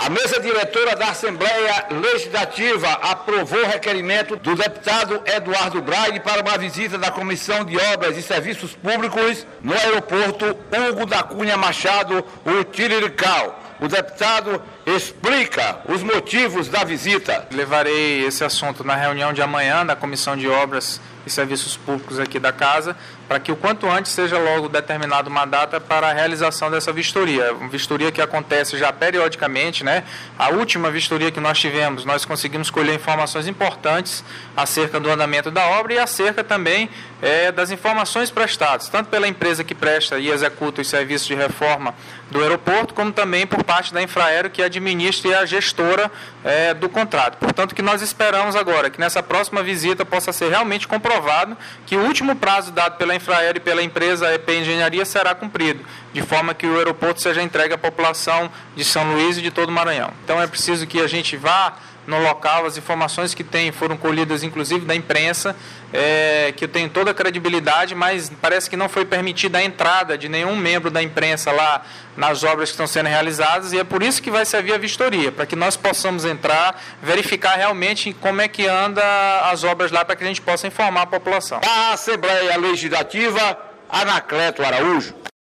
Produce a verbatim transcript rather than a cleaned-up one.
A mesa diretora da Assembleia Legislativa aprovou o requerimento do deputado Eduardo Braille para uma visita da Comissão de Obras e Serviços Públicos no aeroporto Hugo da Cunha Machado, o Tirirical. O deputado explica os motivos da visita. Levarei esse assunto na reunião de amanhã da Comissão de Obras e Serviços Públicos aqui da Casa, para que o quanto antes seja logo determinada uma data para a realização dessa vistoria. Uma vistoria que acontece já periodicamente, né? A última vistoria que nós tivemos, nós conseguimos colher informações importantes acerca do andamento da obra e acerca também é, das informações prestadas, tanto pela empresa que presta e executa os serviços de reforma do aeroporto, como também por parte da Infraero, que administra e é a gestora é, do contrato. Portanto, o que nós esperamos agora, que nessa próxima visita possa ser realmente comprovado que o último prazo dado pela Infraero e pela empresa E P Engenharia será cumprido, de forma que o aeroporto seja entregue à população de São Luís e de todo o Maranhão. Então é preciso que a gente vá no local, as informações que tem foram colhidas inclusive da imprensa, é, que eu tenho toda a credibilidade, mas parece que não foi permitida a entrada de nenhum membro da imprensa lá nas obras que estão sendo realizadas, e é por isso que vai servir a vistoria, para que nós possamos entrar, verificar realmente como é que anda as obras lá, para que a gente possa informar a população. Da Assembleia Legislativa, Anacleto Araújo.